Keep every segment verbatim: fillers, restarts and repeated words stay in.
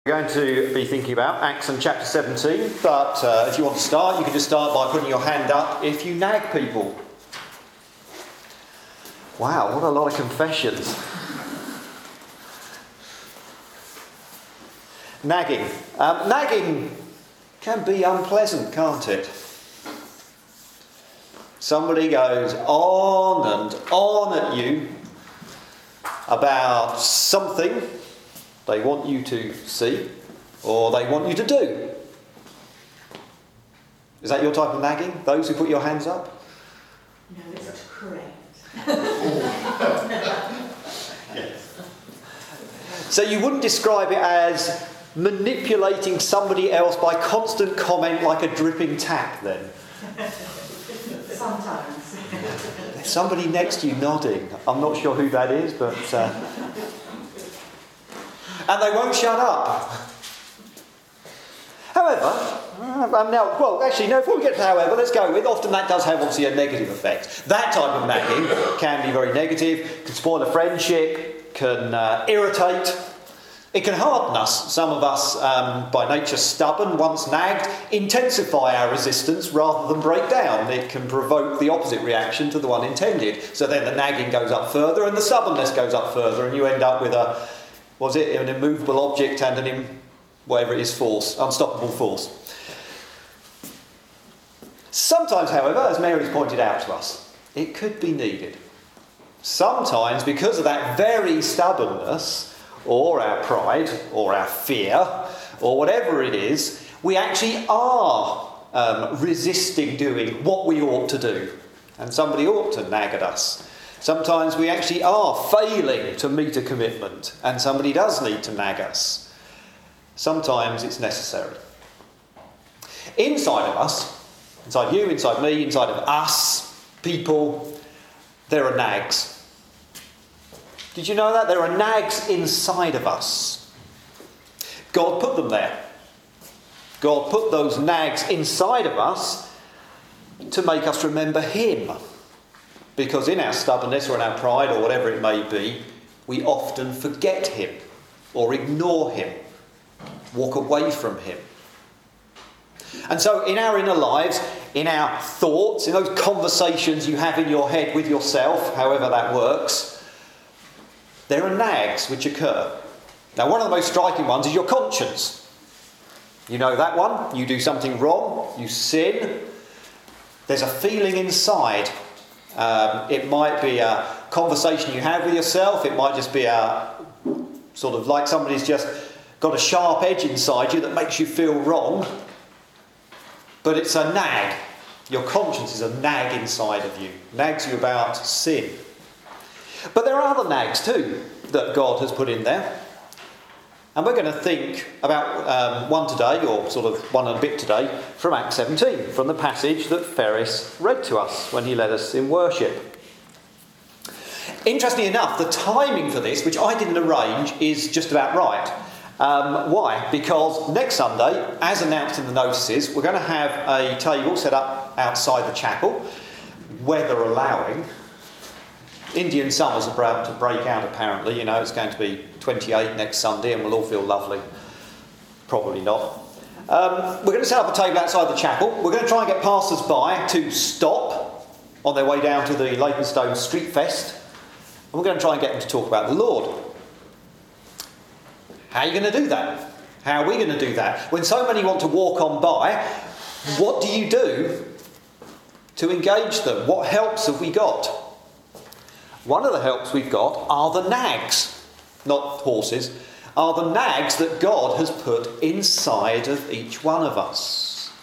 We're going to be thinking about Acts and chapter seventeen, but uh, if you want to start, you can just start by putting your hand up if you nag people. Wow, what a lot of confessions. Nagging. Um, nagging can be unpleasant, can't it? Somebody goes on and on at you about something they want you to see, or they want you to do. Is that your type of nagging? Those who put your hands up? No, it's correct. So you wouldn't describe it as manipulating somebody else by constant comment like a dripping tap, then? Sometimes. There's somebody next to you nodding. I'm not sure who that is, but... Uh, and they won't shut up. However, um, now, well, actually, no, before we get to however, let's go with, often that does have, obviously, a negative effect. That type of nagging can be very negative, can spoil a friendship, can uh, irritate, it can harden us. Some of us, um, by nature stubborn, once nagged, intensify our resistance rather than break down. It can provoke the opposite reaction to the one intended. So then the nagging goes up further and the stubbornness goes up further, and you end up with a, was it, an immovable object and an, im, whatever it is, force, unstoppable force. Sometimes, however, as Mary's pointed out to us, it could be needed. Sometimes, because of that very stubbornness, or our pride, or our fear, or whatever it is, we actually are um, resisting doing what we ought to do. And somebody ought to nag at us. Sometimes we actually are failing to meet a commitment, and somebody does need to nag us. Sometimes it's necessary. Inside of us, inside you, inside me, inside of us, people, there are nags. Did you know that? There are nags inside of us. God put them there. God put those nags inside of us to make us remember Him. Because in our stubbornness or in our pride or whatever it may be, we often forget Him or ignore Him, walk away from Him. And so in our inner lives, in our thoughts, in those conversations you have in your head with yourself, however that works, there are nags which occur. Now, one of the most striking ones is your conscience. You know that one. You do something wrong, you sin. There's a feeling inside. Um, it might be a conversation you have with yourself. It might just be a sort of like somebody's just got a sharp edge inside you that makes you feel wrong. But it's a nag. Your conscience is a nag inside of you. Nags you about sin. But there are other nags too that God has put in there. And we're going to think about um, one today, or sort of one and a bit today, from Acts seventeen, from the passage that Ferris read to us when he led us in worship. Interestingly enough, the timing for this, which I didn't arrange, is just about right. Um, why? Because next Sunday, as announced in the notices, we're going to have a table set up outside the chapel, weather allowing. Indian summers are about to break out, apparently. You know, it's going to be twenty-eight next Sunday and we'll all feel lovely. Probably not. Um, we're going to set up a table outside the chapel. We're going to try and get passers-by to stop on their way down to the Leytonstone Street Fest. And we're going to try and get them to talk about the Lord. How are you going to do that? How are we going to do that? When so many want to walk on by, what do you do to engage them? What helps have we got? One of the helps we've got are the nags, not horses, are the nags that God has put inside of each one of us.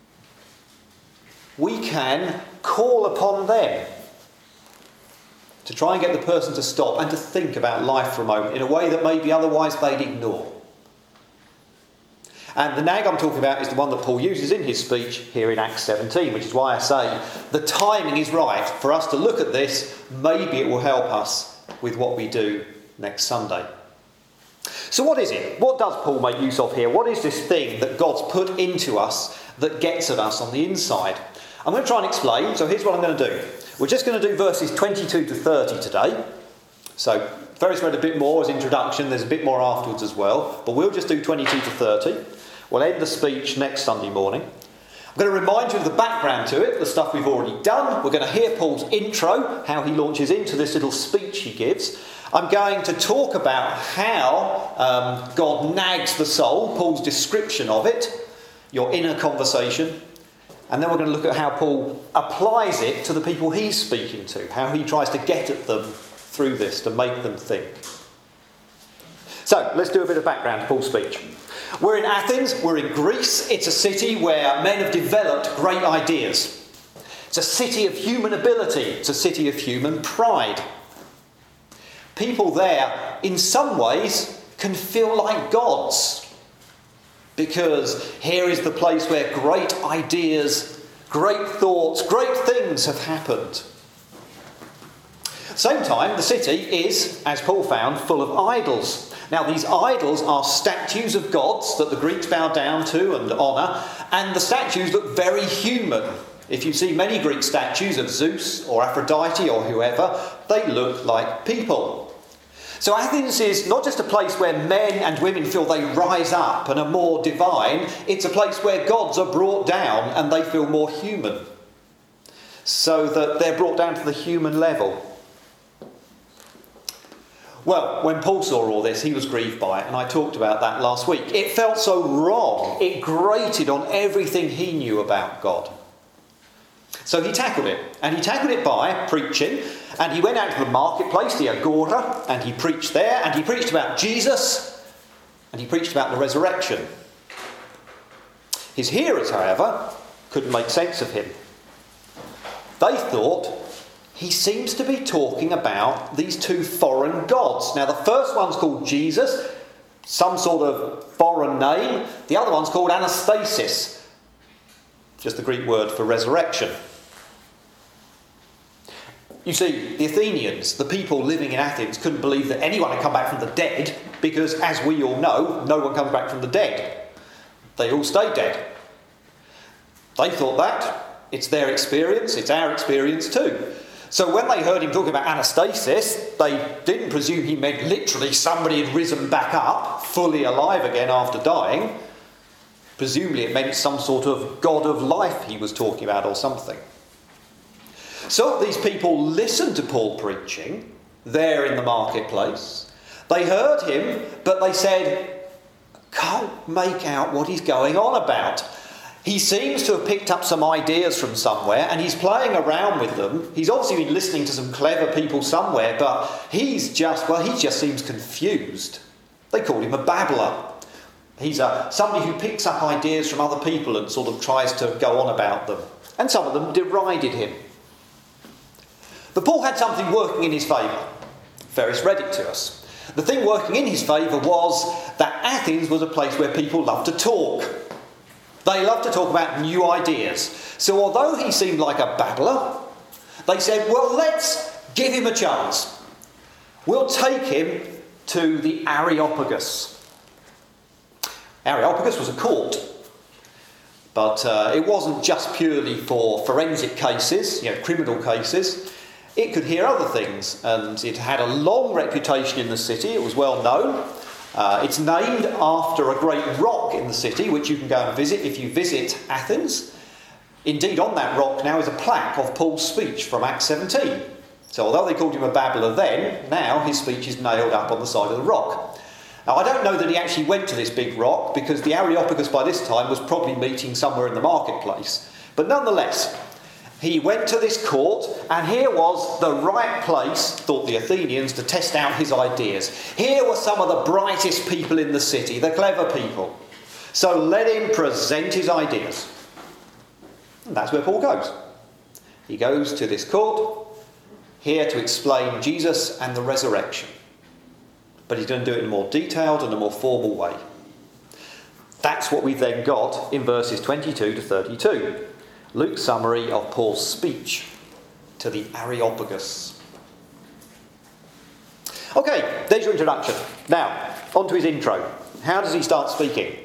We can call upon them to try and get the person to stop and to think about life for a moment in a way that maybe otherwise they'd ignore. And the nag I'm talking about is the one that Paul uses in his speech here in Acts seventeen, which is why I say the timing is right for us to look at this. Maybe it will help us with what we do next Sunday. So what is it? What does Paul make use of here? What is this thing that God's put into us that gets at us on the inside? I'm going to try and explain. So here's what I'm going to do. We're just going to do verses twenty-two to thirty today. So Ferris read a bit more as introduction. There's a bit more afterwards as well. But we'll just do twenty-two to thirty. We'll end the speech next Sunday morning. I'm going to remind you of the background to it, the stuff we've already done. We're going to hear Paul's intro, how he launches into this little speech he gives. I'm going to talk about how um, God nags the soul, Paul's description of it, your inner conversation. And then we're going to look at how Paul applies it to the people he's speaking to, how he tries to get at them through this, to make them think. So, let's do a bit of background to Paul's speech. We're in Athens, we're in Greece. It's a city where men have developed great ideas. It's a city of human ability. It's a city of human pride. People there, in some ways, can feel like gods. Because here is the place where great ideas, great thoughts, great things have happened. Same time, the city is, as Paul found, full of idols. Now, these idols are statues of gods that the Greeks bow down to and honour, and the statues look very human. If you see many Greek statues of Zeus or Aphrodite or whoever, they look like people. So Athens is not just a place where men and women feel they rise up and are more divine, it's a place where gods are brought down and they feel more human. So that they're brought down to the human level. Well, when Paul saw all this, he was grieved by it, and I talked about that last week. It felt so wrong. It grated on everything he knew about God. So he tackled it, and he tackled it by preaching, and he went out to the marketplace, the Agora, and he preached there, and he preached about Jesus, and he preached about the resurrection. His hearers, however, couldn't make sense of him. They thought, he seems to be talking about these two foreign gods. Now, the first one's called Jesus, some sort of foreign name. The other one's called Anastasis, just the Greek word for resurrection. You see, the Athenians, the people living in Athens, couldn't believe that anyone had come back from the dead because, as we all know, no one comes back from the dead. They all stay dead. They thought that. It's their experience. It's our experience too. So when they heard him talking about Anastasis, they didn't presume he meant literally somebody had risen back up, fully alive again after dying. Presumably it meant some sort of god of life he was talking about or something. So these people listened to Paul preaching there in the marketplace. They heard him, but they said, can't make out what he's going on about. He seems to have picked up some ideas from somewhere and he's playing around with them. He's obviously been listening to some clever people somewhere, but he's just, well, he just seems confused. They called him a babbler. He's a, somebody who picks up ideas from other people and sort of tries to go on about them. And some of them derided him. But Paul had something working in his favour. Ferris read it to us. The thing working in his favour was that Athens was a place where people loved to talk. They loved to talk about new ideas. So although he seemed like a babbler, they said, well, let's give him a chance. We'll take him to the Areopagus. Areopagus was a court. But uh, it wasn't just purely for forensic cases, you know, criminal cases. It could hear other things. And it had a long reputation in the city. It was well known. Uh, it's named after a great rock in the city, which you can go and visit if you visit Athens. Indeed, on that rock now is a plaque of Paul's speech from Acts seventeen. So although they called him a babbler then, now his speech is nailed up on the side of the rock. Now, I don't know that he actually went to this big rock, because the Areopagus by this time was probably meeting somewhere in the marketplace. But nonetheless, he went to this court, and here was the right place, thought the Athenians, to test out his ideas. Here were some of the brightest people in the city, the clever people. So let him present his ideas. And that's where Paul goes. He goes to this court, here to explain Jesus and the resurrection. But he's going to do it in a more detailed and a more formal way. That's what we then got in verses twenty-two to thirty-two. Luke's summary of Paul's speech to the Areopagus. Okay, there's your introduction. Now, on to his intro. How does he start speaking?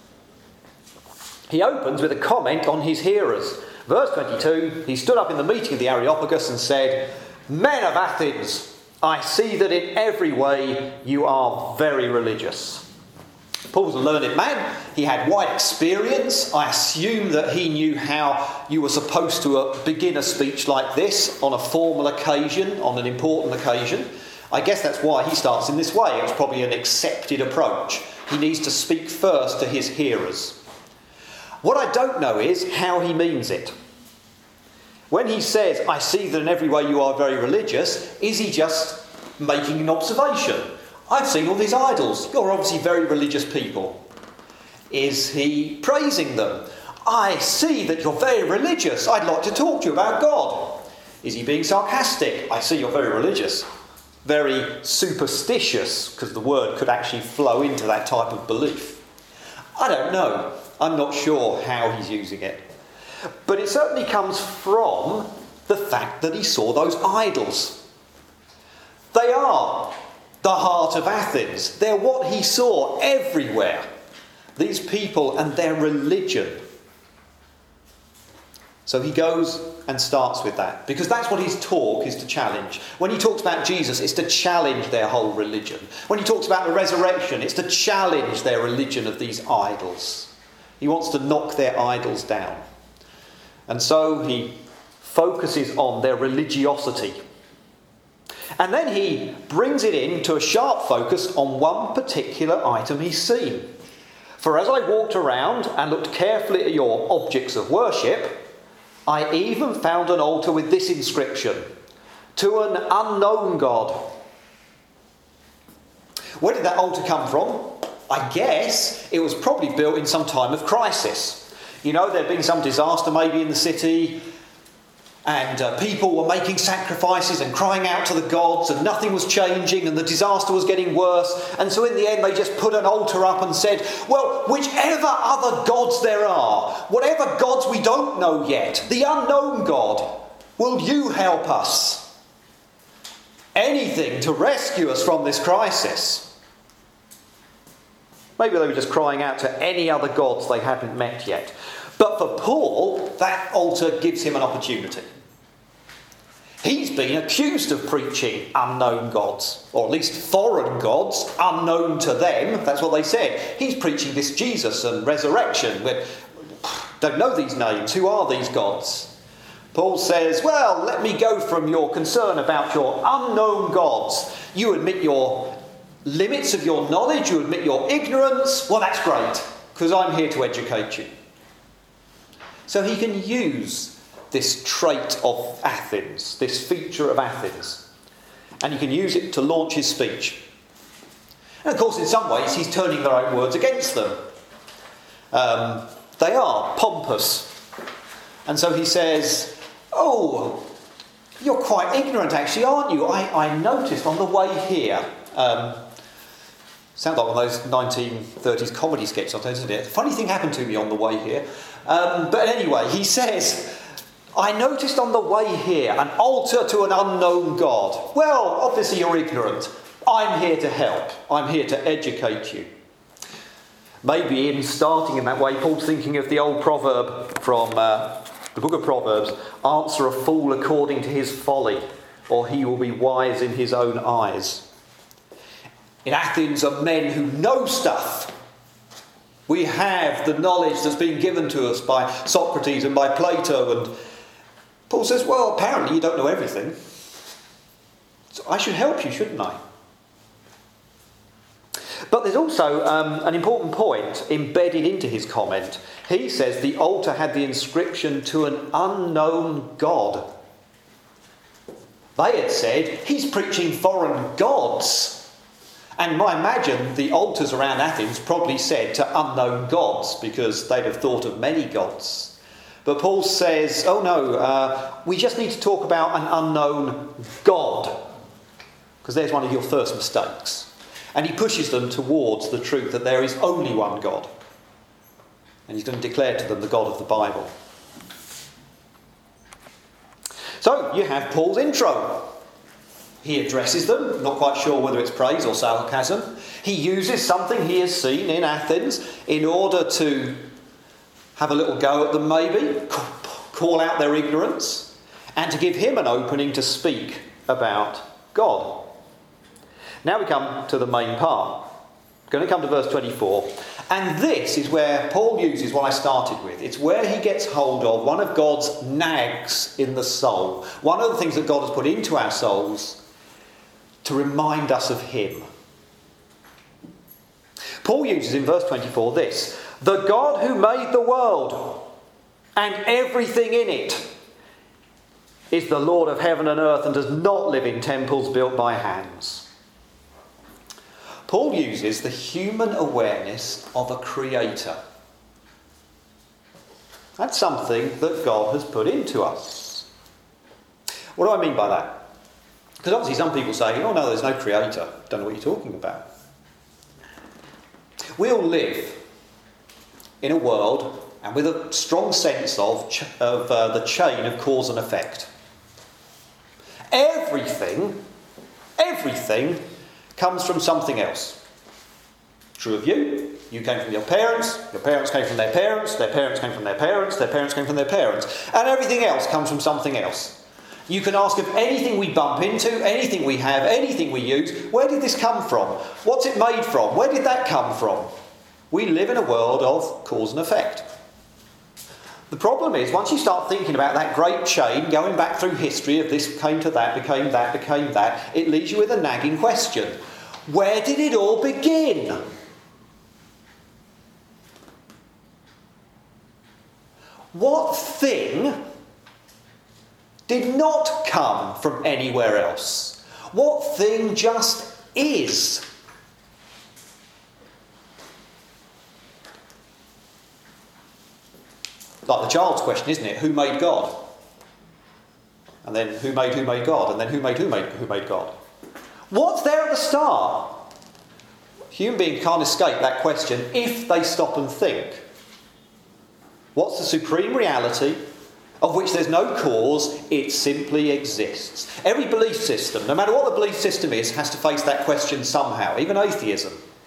He opens with a comment on his hearers. Verse twenty-two, he stood up in the meeting of the Areopagus and said, "Men of Athens, I see that in every way you are very religious. Paul's a learned man. He had wide experience. I assume that he knew how you were supposed to uh, begin a speech like this on a formal occasion, on an important occasion. I guess that's why he starts in this way. It's probably an accepted approach. He needs to speak first to his hearers. What I don't know is how he means it. When he says, I see that in every way you are very religious, is he just making an observation? I've seen all these idols. You're obviously very religious people. Is he praising them? I see that you're very religious. I'd like to talk to you about God. Is he being sarcastic? I see you're very religious. Very superstitious, because the word could actually flow into that type of belief. I don't know. I'm not sure how he's using it. But it certainly comes from the fact that he saw those idols. They are the heart of Athens. They're what he saw everywhere. These people and their religion. So he goes and starts with that, because that's what his talk is to challenge. When he talks about Jesus, it's to challenge their whole religion. When he talks about the resurrection, it's to challenge their religion of these idols. He wants to knock their idols down. And so he focuses on their religiosity. And then he brings it in to a sharp focus on one particular item he's seen. For as I walked around and looked carefully at your objects of worship, I even found an altar with this inscription: to an unknown God. Where did that altar come from? I guess it was probably built in some time of crisis. You know, there'd been some disaster maybe in the city, and uh, people were making sacrifices and crying out to the gods, and nothing was changing, and the disaster was getting worse. And so in the end they just put an altar up and said, well, whichever other gods there are, whatever gods we don't know yet, the unknown God, will you help us? Anything to rescue us from this crisis. Maybe they were just crying out to any other gods they hadn't met yet. But for Paul, that altar gives him an opportunity. He's been accused of preaching unknown gods, or at least foreign gods, unknown to them. That's what they said. He's preaching this Jesus and resurrection. We don't know these names. Who are these gods? Paul says, well, let me go from your concern about your unknown gods. You admit your limits of your knowledge, you admit your ignorance. Well, that's great, because I'm here to educate you. So he can use this trait of Athens, this feature of Athens, and he can use it to launch his speech. And of course, in some ways, he's turning their own words against them. Um, they are pompous. And so he says, oh, you're quite ignorant actually, aren't you? I, I noticed on the way here. Um, sounds like one of those nineteen thirties comedy sketches, doesn't it? A funny thing happened to me on the way here. Um, but anyway, he says, I noticed on the way here an altar to an unknown God. Well, obviously you're ignorant. I'm here to help. I'm here to educate you. Maybe in starting in that way, Paul's thinking of the old proverb from uh, the book of Proverbs, answer a fool according to his folly, or he will be wise in his own eyes. In Athens are men who know stuff. We have the knowledge that's been given to us by Socrates and by Plato. And Paul says, well, apparently you don't know everything. So I should help you, shouldn't I? But there's also um, an important point embedded into his comment. He says the altar had the inscription to an unknown God. They had said, he's preaching foreign gods. And I imagine the altars around Athens probably said to unknown gods, because they'd have thought of many gods. But Paul says, oh no, uh, we just need to talk about an unknown God, because there's one of your first mistakes. And he pushes them towards the truth that there is only one God. And he's going to declare to them the God of the Bible. So you have Paul's intro. He addresses them, not quite sure whether it's praise or sarcasm. He uses something he has seen in Athens in order to have a little go at them maybe, call out their ignorance, and to give him an opening to speak about God. Now we come to the main part. We're going to come to verse twenty-four. And this is where Paul uses what I started with. It's where he gets hold of one of God's nags in the soul. One of the things that God has put into our souls to remind us of him. Paul uses in verse twenty-four this: the God who made the world and everything in it is the Lord of heaven and earth and does not live in temples built by hands. Paul uses the human awareness of a creator. That's something that God has put into us. What do I mean by that? Because obviously some people say, oh no, there's no creator. Don't know what you're talking about. We all live in a world and with a strong sense of, ch- of uh, the chain of cause and effect. Everything, everything comes from something else. True of you. You came from your parents, your parents came from their parents, their parents came from their parents, their parents came from their parents. And everything else comes from something else. You can ask of anything we bump into, anything we have, anything we use, where did this come from? What's it made from? Where did that come from? We live in a world of cause and effect. The problem is, once you start thinking about that great chain going back through history of this came to that, became that, became that, it leaves you with a nagging question. Where did it all begin? What thing did not come from anywhere else? What thing just is? Like the child's question, isn't it? Who made God? And then who made who made God? And then who made who made who made God? What's there at the start? Human beings can't escape that question if they stop and think. What's the supreme reality of which there's no cause? It simply exists. Every belief system, no matter what the belief system is, has to face that question somehow, even atheism.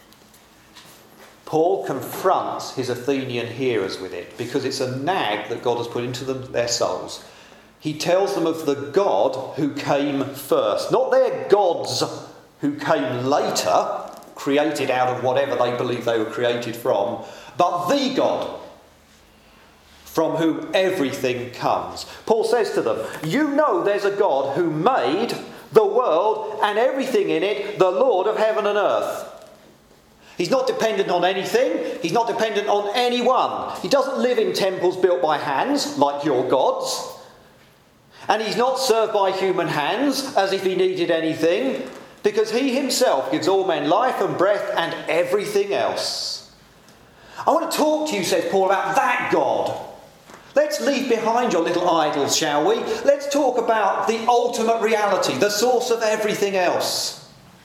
Paul confronts his Athenian hearers with it because it's a nag that God has put into them, their souls. He tells them of the God who came first, not their gods who came later, created out of whatever they believe they were created from, but the God from whom everything comes. Paul says to them, you know there's a God who made the world and everything in it, the Lord of heaven and earth. He's not dependent on anything. He's not dependent on anyone. He doesn't live in temples built by hands, like your gods. And he's not served by human hands, as if he needed anything, because he himself gives all men life and breath and everything else. I want to talk to you, says Paul, about that God. Let's leave behind your little idols, shall we? Let's talk about the ultimate reality, the source of everything else.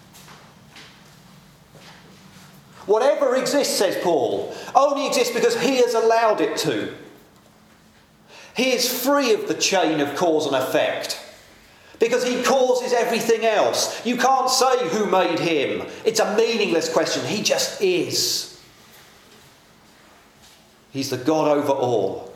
Whatever exists, says Paul, only exists because he has allowed it to. He is free of the chain of cause and effect because he causes everything else. You can't say who made him. It's a meaningless question. He just is. He's the God over all.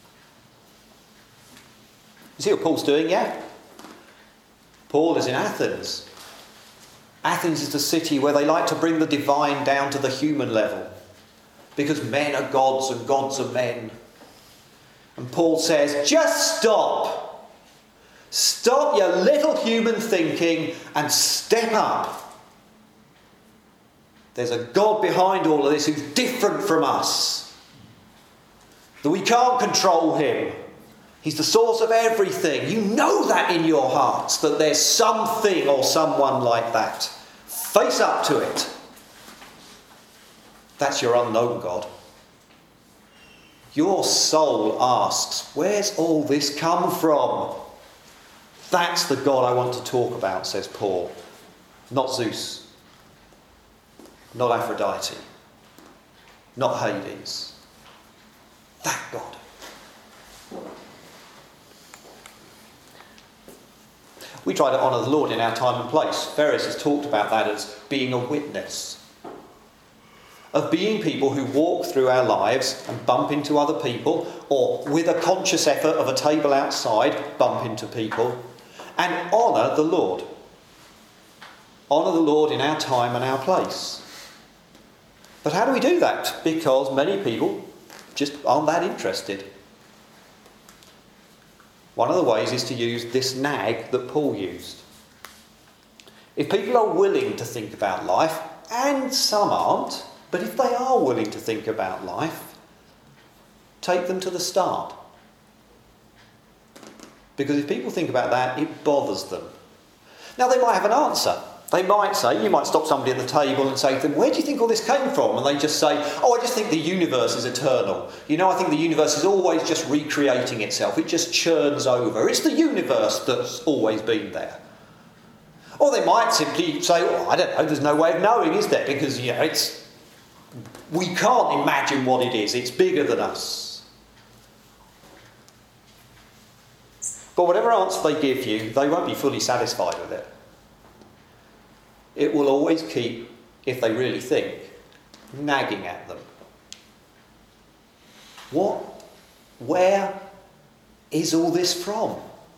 You see what Paul's doing, yeah? Paul is in Athens. Athens is the city where they like to bring the divine down to the human level because men are gods and gods are men. And Paul says, just stop. Stop your little human thinking and step up. There's a God behind all of this who's different from us. That we can't control him. He's the source of everything. You know that in your hearts, that there's something or someone like that. Face up to it. That's your unknown God. Your soul asks, where's all this come from? That's the God I want to talk about, says Paul. Not Zeus. Not Aphrodite. Not Hades. That God. We try to honour the Lord in our time and place. Ferris has talked about that as being a witness. Of being people who walk through our lives and bump into other people, or with a conscious effort of a table outside, bump into people, and honour the Lord. honour the Lord in our time and our place. But how do we do that? Because many people just aren't that interested. One of the ways is to use this nag that Paul used. If people are willing to think about life, and some aren't, but if they are willing to think about life, take them to the start. Because if people think about that, it bothers them. Now, they might have an answer. They might say, you might stop somebody at the table and say to them, where do you think all this came from? And they just say, oh, I just think the universe is eternal. You know, I think the universe is always just recreating itself. It just churns over. It's the universe that's always been there. Or they might simply say, well, I don't know, there's no way of knowing, is there? Because, you know, it's, we can't imagine what it is. It's bigger than us. But whatever answer they give you, they won't be fully satisfied with it. It will always keep, if they really think, nagging at them. What? Where is all this from?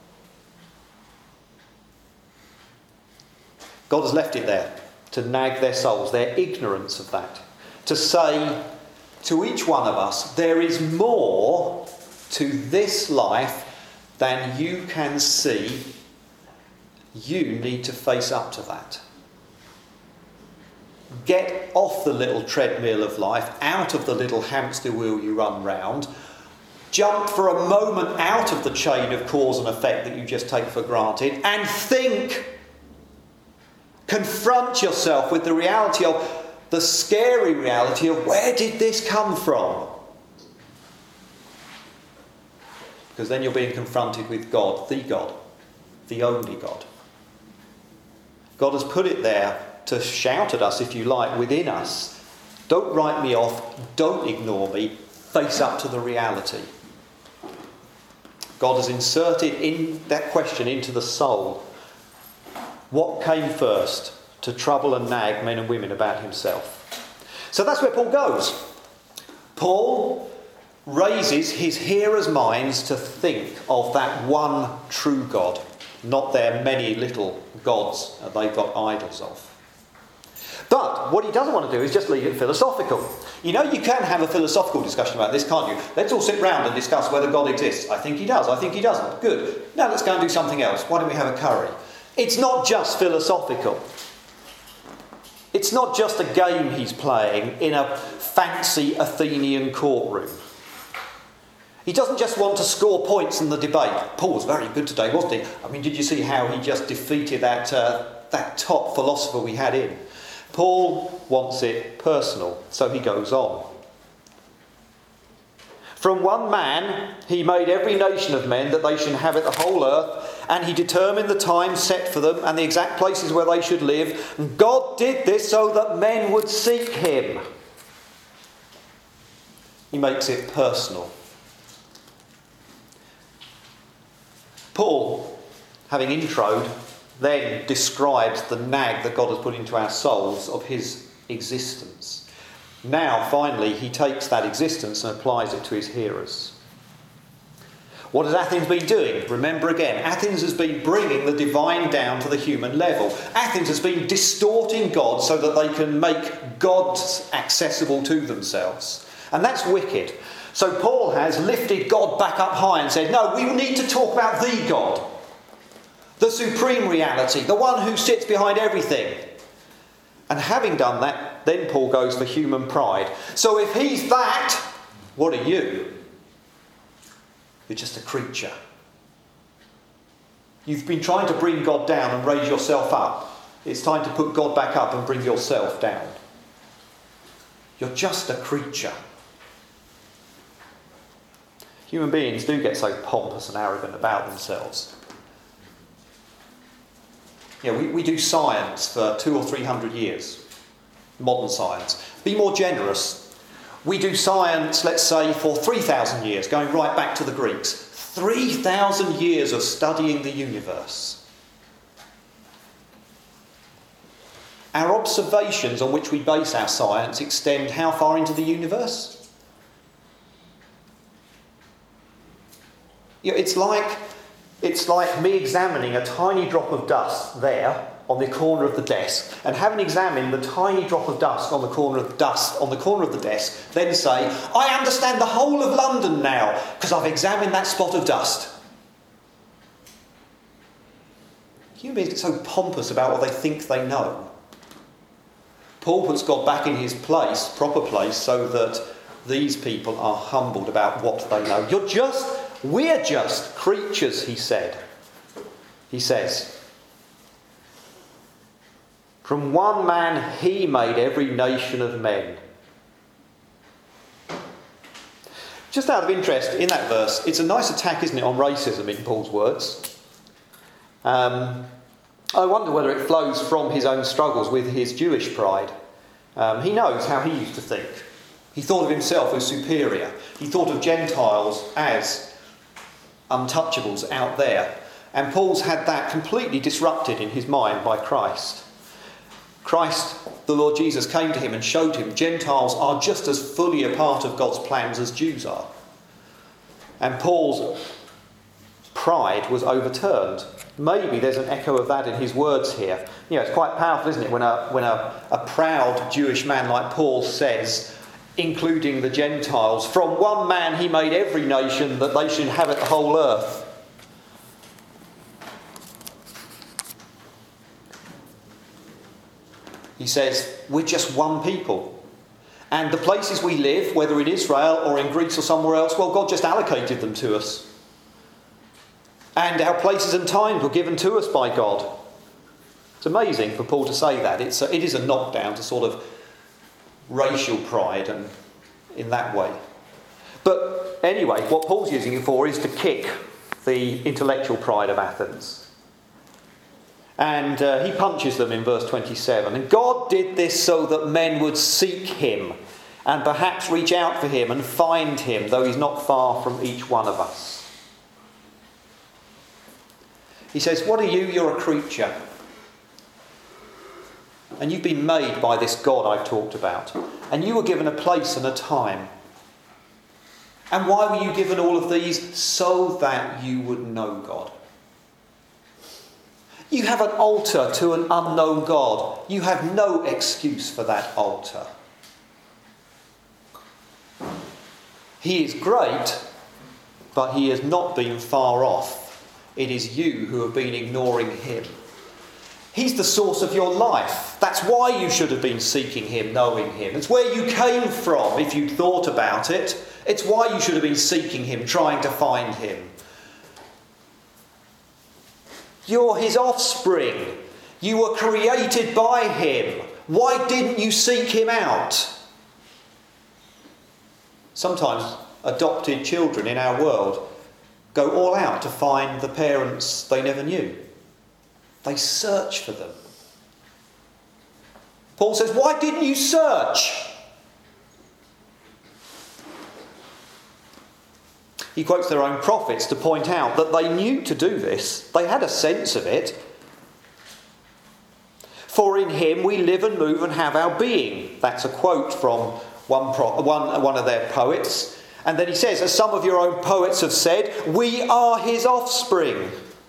God has left it there to nag their souls, their ignorance of that. To say to each one of us, there is more to this life than you can see. You need to face up to that. Get off the little treadmill of life, out of the little hamster wheel you run round. Jump for a moment out of the chain of cause and effect that you just take for granted and think. Confront yourself with the reality of, the scary reality of, where did this come from? Because then you're being confronted with God, the God, the only God. God has put it there to shout at us, if you like, within us. Don't write me off. Don't ignore me. Face up to the reality. God has inserted in that question into the soul. What came first to trouble and nag men and women about himself? So that's where Paul goes. Paul raises his hearers' minds to think of that one true God, not their many little gods that they've got idols of. But what he doesn't want to do is just leave it philosophical. You know, you can have a philosophical discussion about this, can't you? Let's all sit round and discuss whether God exists. I think he does. I think he doesn't. Good. Now let's go and do something else. Why don't we have a curry? It's not just philosophical. It's not just a game he's playing in a fancy Athenian courtroom. He doesn't just want to score points in the debate. Paul was very good today, wasn't he? I mean, did you see how he just defeated that, uh, that top philosopher we had in? Paul wants it personal, so he goes on. From one man he made every nation of men that they should inhabit the whole earth, and he determined the time set for them and the exact places where they should live. And God did this so that men would seek him. He makes it personal. Paul, having introed, then describes the nag that God has put into our souls of his existence. Now, finally, he takes that existence and applies it to his hearers. What has Athens been doing? Remember again, Athens has been bringing the divine down to the human level. Athens has been distorting God so that they can make God accessible to themselves. And that's wicked. So Paul has lifted God back up high and said, no, we need to talk about the God. The supreme reality, the one who sits behind everything. And having done that, then Paul goes for human pride. So if he's that, what are you? You're just a creature. You've been trying to bring God down and raise yourself up. It's time to put God back up and bring yourself down. You're just a creature. Human beings do get so pompous and arrogant about themselves. Yeah, we, we do science for two or three hundred years. Modern science. Be more generous. We do science, let's say, for three thousand years, going right back to the Greeks. three thousand years of studying the universe. Our observations on which we base our science extend how far into the universe? You know, it's like, it's like me examining a tiny drop of dust there on the corner of the desk, and having examined the tiny drop of dust on the corner of dust on the corner of the desk, then say, I understand the whole of London now because I've examined that spot of dust. Human beings get so pompous about what they think they know. Paul puts God back in his place, proper place, so that these people are humbled about what they know. You're just, we're just creatures, he said. He says, from one man he made every nation of men. Just out of interest, in that verse, it's a nice attack, isn't it, on racism in Paul's words. Um, I wonder whether it flows from his own struggles with his Jewish pride. Um, he knows how he used to think. He thought of himself as superior. He thought of Gentiles as untouchables out there. And Paul's had that completely disrupted in his mind by Christ. Christ, the Lord Jesus, came to him and showed him Gentiles are just as fully a part of God's plans as Jews are. And Paul's pride was overturned. Maybe there's an echo of that in his words here. You know, it's quite powerful, isn't it, when a when a, a proud Jewish man like Paul says, including the Gentiles, from one man he made every nation that they should inhabit the whole earth. He says, we're just one people. And the places we live, whether in Israel or in Greece or somewhere else, well, God just allocated them to us. And our places and times were given to us by God. It's amazing for Paul to say that. It's a, it is a knockdown to sort of racial pride and in that way. But anyway, what Paul's using it for is to kick the intellectual pride of Athens. And uh, he punches them in verse twenty-seven. And God did this so that men would seek him and perhaps reach out for him and find him, though he's not far from each one of us. He says, what are you? You're a creature. And you've been made by this God I've talked about. And you were given a place and a time. And why were you given all of these? So that you would know God. You have an altar to an unknown God. You have no excuse for that altar. He is great, but he has not been far off. It is you who have been ignoring him. He's the source of your life. That's why you should have been seeking him, knowing him. It's where you came from, if you'd thought about it. It's why you should have been seeking him, trying to find him. You're his offspring. You were created by him. Why didn't you seek him out? Sometimes adopted children in our world go all out to find the parents they never knew. They search for them. Paul says, why didn't you search? He quotes their own prophets to point out that they knew to do this. They had a sense of it. For in him we live and move and have our being. That's a quote from one, pro- one, one of their poets. And then he says, as some of your own poets have said, we are his offspring.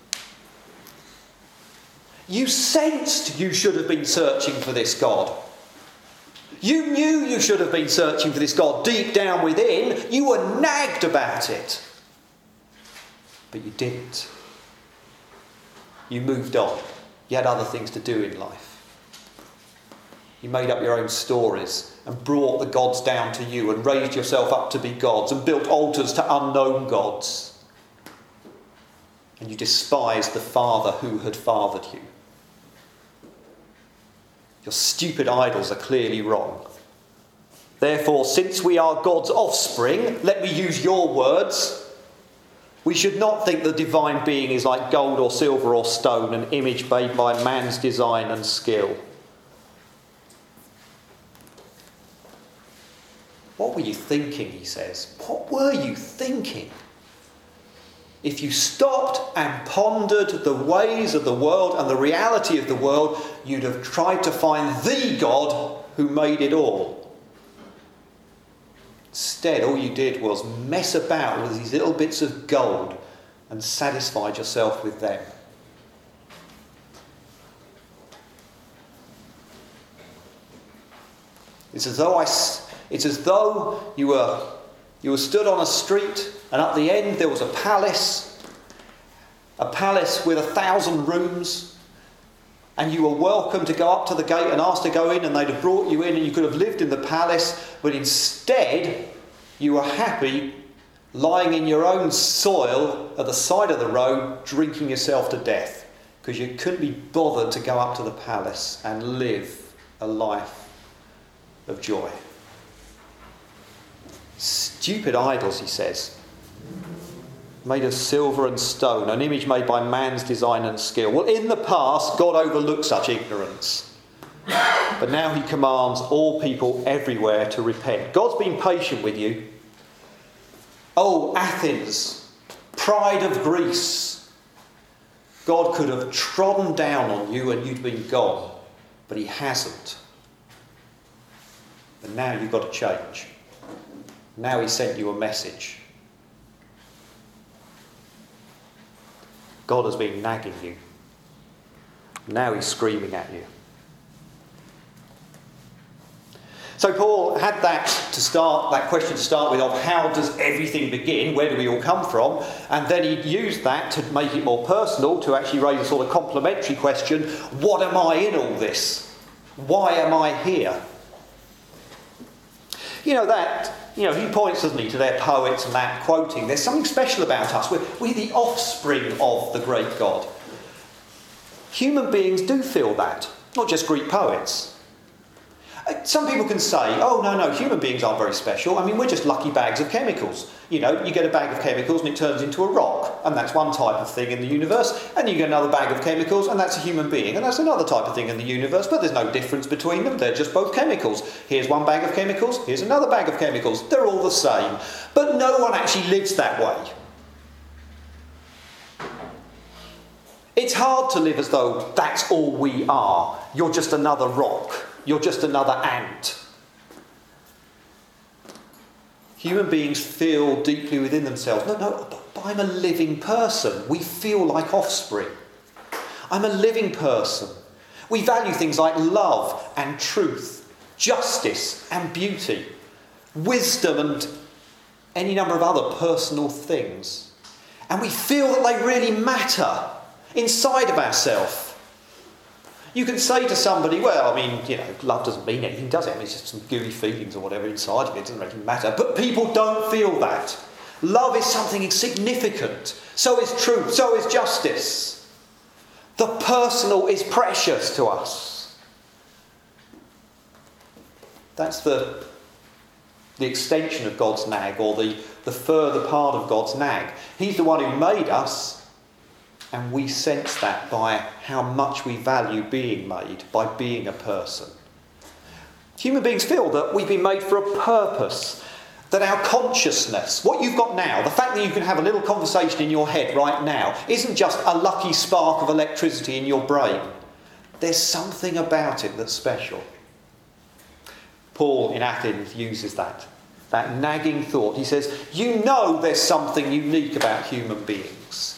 You sensed you should have been searching for this God. You knew you should have been searching for this God deep down within. You were nagged about it. But you didn't. You moved on. You had other things to do in life. You made up your own stories and brought the gods down to you and raised yourself up to be gods and built altars to unknown gods. And you despised the Father who had fathered you. Your stupid idols are clearly wrong. Therefore, since we are God's offspring, let me use your words, we should not think the divine being is like gold or silver or stone, an image made by man's design and skill. What were you thinking, he says? What were you thinking? If you stopped and pondered the ways of the world and the reality of the world, you'd have tried to find the God who made it all. Instead, all you did was mess about with these little bits of gold and satisfied yourself with them. It's as though I, it's as though you were, you were stood on a street, and at the end there was a palace, a palace with a thousand rooms, and you were welcome to go up to the gate and asked to go in, and they'd have brought you in, and you could have lived in the palace, but instead you were happy lying in your own soil at the side of the road, drinking yourself to death, because you couldn't be bothered to go up to the palace and live a life of joy. Stupid idols, he says, made of silver and stone, an image made by man's design and skill. Well, in the past, God overlooked such ignorance. But now he commands all people everywhere to repent. God's been patient with you. Oh, Athens, pride of Greece. God could have trodden down on you and you'd been gone, but he hasn't. And now you've got to change. Now he sent you a message. God has been nagging you. Now he's screaming at you. So Paul had that to start, that question to start with of how does everything begin? Where do we all come from? And then he used that to make it more personal, to actually raise a sort of complementary question. What am I in all this? Why am I here? You know that, you know, he points, doesn't he, to their poets and that quoting. There's something special about us. We're, we're the offspring of the great God. Human beings do feel that, not just Greek poets. Some people can say, oh, no, no, human beings aren't very special. I mean, we're just lucky bags of chemicals. You know, you get a bag of chemicals and it turns into a rock, and that's one type of thing in the universe. And you get another bag of chemicals and that's a human being, and that's another type of thing in the universe, but there's no difference between them. They're just both chemicals. Here's one bag of chemicals, here's another bag of chemicals. They're all the same. But no one actually lives that way. It's hard to live as though that's all we are. You're just another rock. You're just another ant. Human beings feel deeply within themselves, no, no, but I'm a living person. We feel like offspring. I'm a living person. We value things like love and truth, justice and beauty, wisdom and any number of other personal things. And we feel that they really matter inside of ourselves. You can say to somebody, well, I mean, you know, love doesn't mean anything, does it? I mean, it's just some gooey feelings or whatever inside of it. It doesn't really matter. But people don't feel that. Love is something significant. So is truth. So is justice. The personal is precious to us. That's the, the extension of God's nag, or the, the further part of God's nag. He's the one who made us. And we sense that by how much we value being made, by being a person. Human beings feel that we've been made for a purpose, that our consciousness, what you've got now, the fact that you can have a little conversation in your head right now, isn't just a lucky spark of electricity in your brain. There's something about it that's special. Paul in Athens uses that, that nagging thought. He says, you know there's something unique about human beings.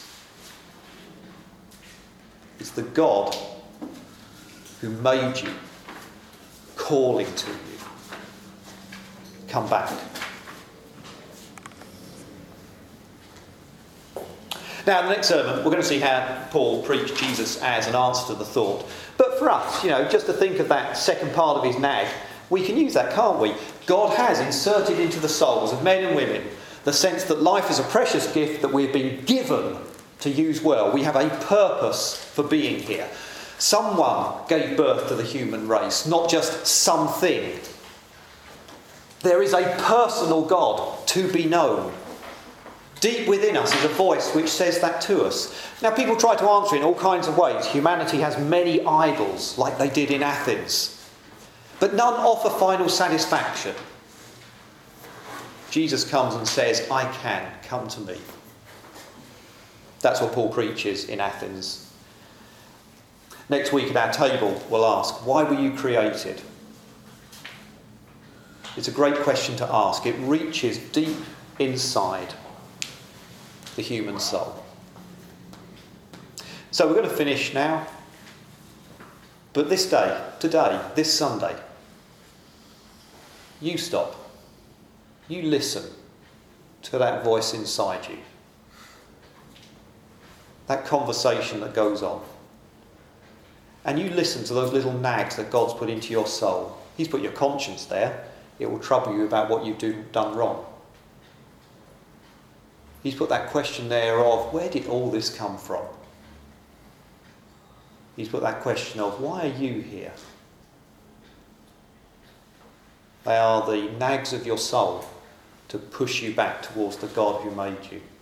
It's the God who made you, calling to you. Come back. Now, in the next sermon, we're going to see how Paul preached Jesus as an answer to the thought. But for us, you know, just to think of that second part of his nag, we can use that, can't we? God has inserted into the souls of men and women the sense that life is a precious gift that we've been given to use well. We have a purpose for being here. Someone gave birth to the human race, not just something. There is a personal God to be known. Deep within us is a voice which says that to us. Now, people try to answer in all kinds of ways. Humanity has many idols, like they did in Athens, but none offer final satisfaction. Jesus comes and says, I can, come to me. That's what Paul preaches in Athens. Next week at our table, we'll ask, why were you created? It's a great question to ask. It reaches deep inside the human soul. So we're going to finish now. But this day, today, this Sunday, You stop. You listen to that voice inside you. That conversation that goes on. And you listen to those little nags that God's put into your soul. He's put your conscience there. It will trouble you about what you've do, done wrong. He's put that question there of, where did all this come from? He's put that question of, why are you here? They are the nags of your soul to push you back towards the God who made you.